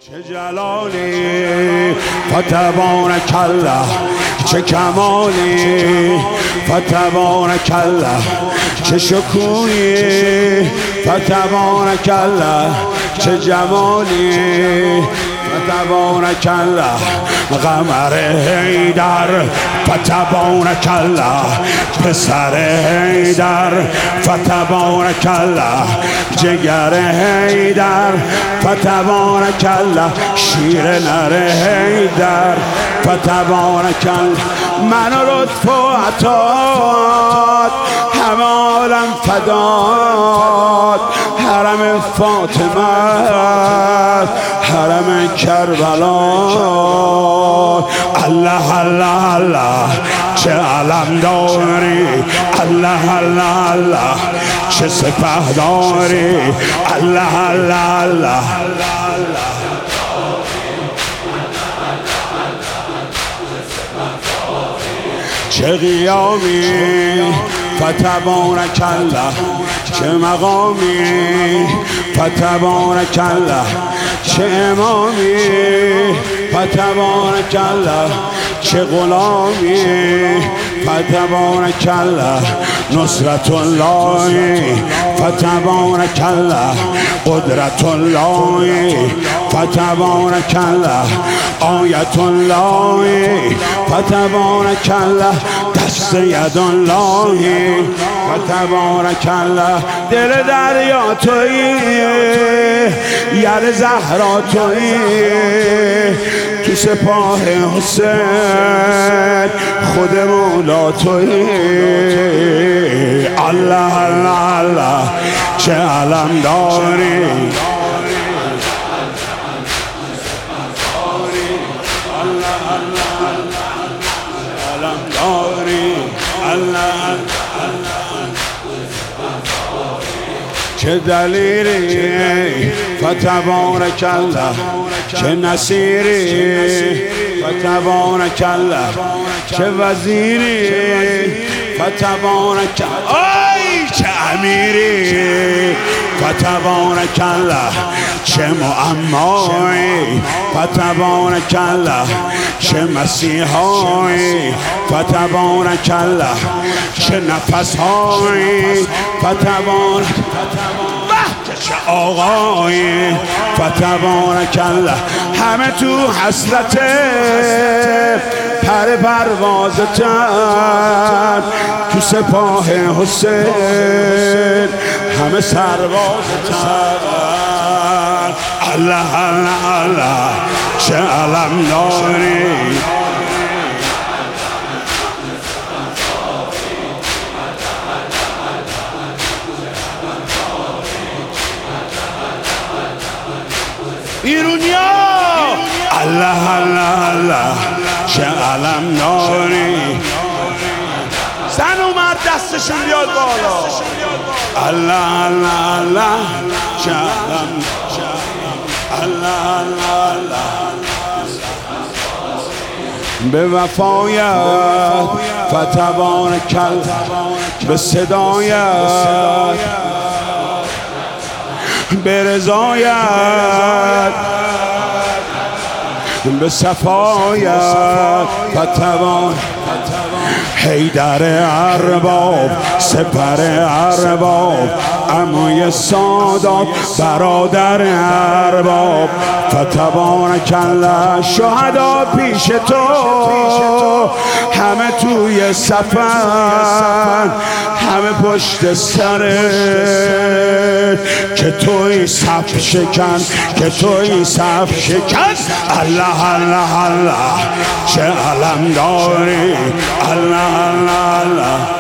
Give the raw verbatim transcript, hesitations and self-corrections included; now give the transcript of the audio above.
چه جلالی فتبارک الله، چه کمالی فتبارک الله، چه شکوهی فتبارک الله، چه جمالی فتبارک الله، قمر حیدر فتبارک الله، پسر حیدر فتبارک الله، جگر حیدر فتبارک الله، شیر نر حیدر فتبارک الله. من و لطف و عطات همه عالم فدات، حرم فاطمه حرم کربلا. الله الله الله چه علم داری، الله الله الله چه سپه داری، الله الله الله چه قیامی فتبارک الله، چه مقامی فتبارک الله، چه امامی فتبارک الله، چه غلامی فتبارک الله، نصرت الله فتبارک الله، قدرت الله فتبارک الله، آیت الله فتبارک الله، دست ید الله فتبارک الله. دل دریا تویی، یر زهرا تویی، تو سپاه حسین خود مولا تویی. الله الله الله چه علم داری، چه دلیری فتبارک الله، چه نصیری فتبارک الله، چه وزیری فتبارک الله، آی چه امیری فتبارک الله، چه معمایی فتبارک الله، چه مسیحایی فتبارک الله، چه نفسهایی فتبارک، چه آقایی فتبارک الله. همه تو حسرت پر پروازتن، تو سپاه حسین همه سربازتن. الله الله الله چه علم داری، ایرونیا. الله الله الله چه علم داری، زن و مرد دستشون بیاد بالا. الله الله الله چه علم، الله الله الله به وفایت فتبارک الله، به صدایت، به رضایت، به صفایت فتبارک حیدر ارباب، سپر ارباب، عموی سادات، برادر ارباب فتبارک الله. شهدا پیش تو همه توی صفن، همه پشت سرت، که توی صف شکن، که توی صف شکن. الله الله الله چه علم داری، الله الله الله